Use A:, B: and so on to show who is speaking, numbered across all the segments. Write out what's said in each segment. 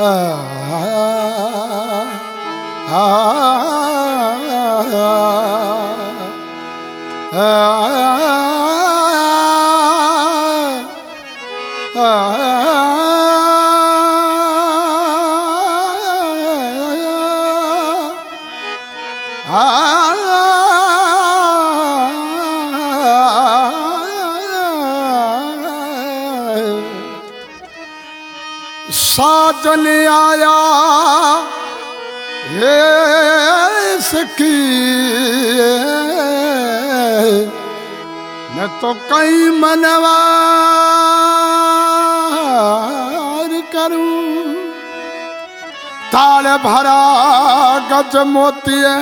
A: साजन आया ये सखी मैं तो कई मनवार करूं ताल भरा गज मोतिए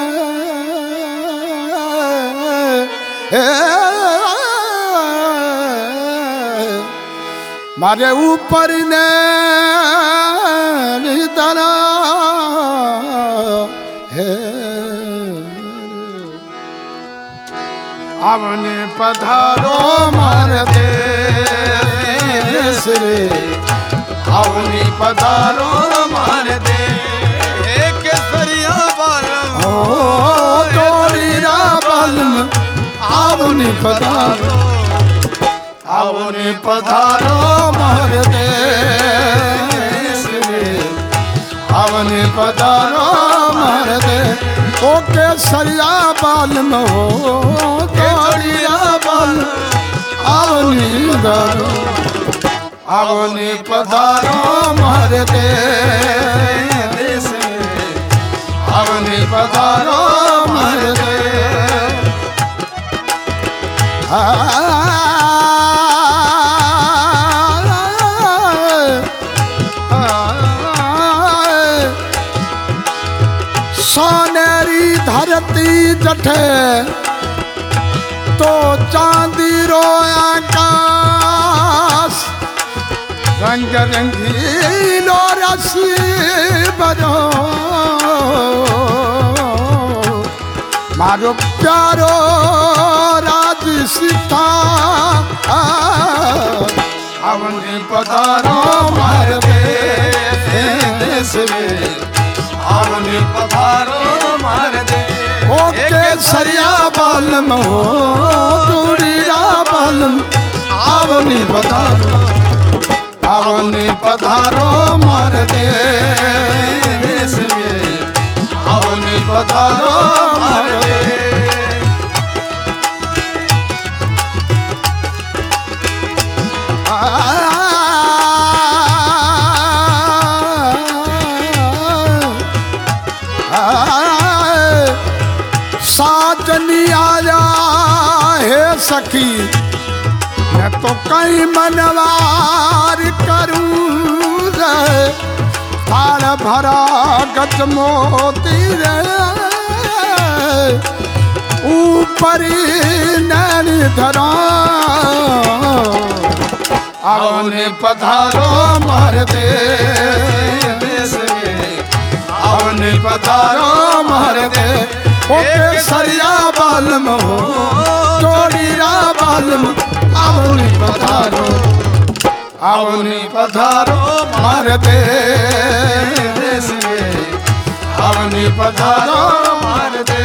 A: मारे ऊपर ने दरा है आवने पधारो मार देश रे आवनी पधारो मार दे केसरिया बालम हो तोरीरा बालम आवनी पधारो आवनी पधारो मार देश रे आवनी पधारो मार दे ओ केसरिया बालम हो तोरीरा बालम आवनी पधारो आवनी पधारो मार देश रे आवनी पधारो मार दे सोनेरी धरती जठे तो चांदी रो आकाश रंग रंगीलो रसी बनो मारो प्यारो राज सीता आवनी पधारो मार देश में आवनी पधारो मार दे ओ केसरिया बालम हो तोरीरा बालम आवनी पधारो आवनी पधारो मार देश में आवनी पधारो मार दे साजनी आया हे सखी मैं तो कई मनवार करूं रे थाल भरा गज मोती रे ऊपरी नैनी धरा आवने पधारो मार देश रे आवने पधारो मार दे ओ केसरिया बालम हो तोरीरा बालम आवनी पधारो मार देश रे आवनी पधारो मार दे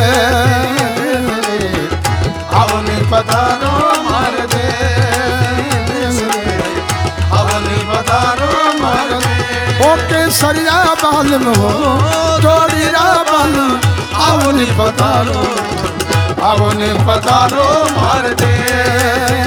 A: आवनी पधारो मार देश रे आवनी पधारो मार दे ओ केसरिया बालम हो तोरीरा बालम आवनी पधारो मार दे